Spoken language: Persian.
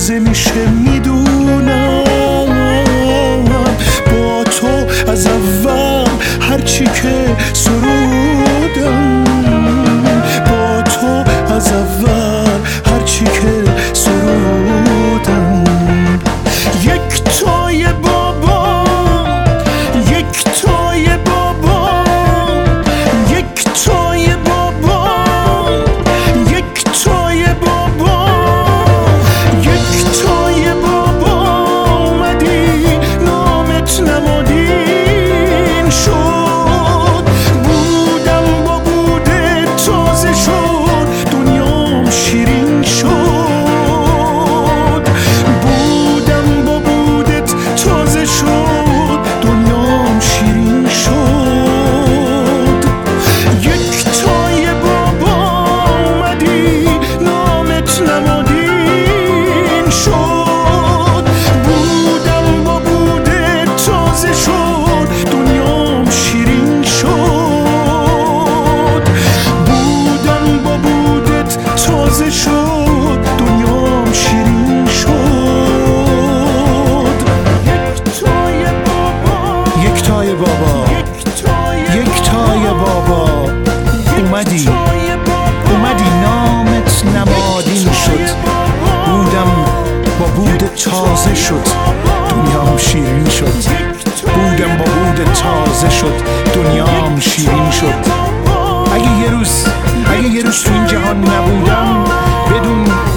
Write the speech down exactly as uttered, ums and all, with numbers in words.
تازه میشه میدونم با تو از اول هرچی که سرودم، با تو از اول هرچی که سرودم. یک تای بابا، یک تای بابا، یک تای بابا، یک تای بابا، یک تای بابا اومدی نامت نمادین شد. بودم با بوده تازه شد دنیام شیرین شد. بودم با بودت تازه شد دنیام شیرین شد. یک تای بابا اومدی نامت نمادین شد. بودم با بودت تازه شد دنیام شیرین شد. بودم با بودت تازه شد دنیام شیرین شد. یک تای بابا، یک تای بابا اومدی، اومدی نامت نمادین شد. بودم با بودت تازه شد دنیام شیرین شد. بودم با بودت تازه شد دنیام شیرین شد. اگه یه روز، اگه یه روز تو این جهان نبودم بدون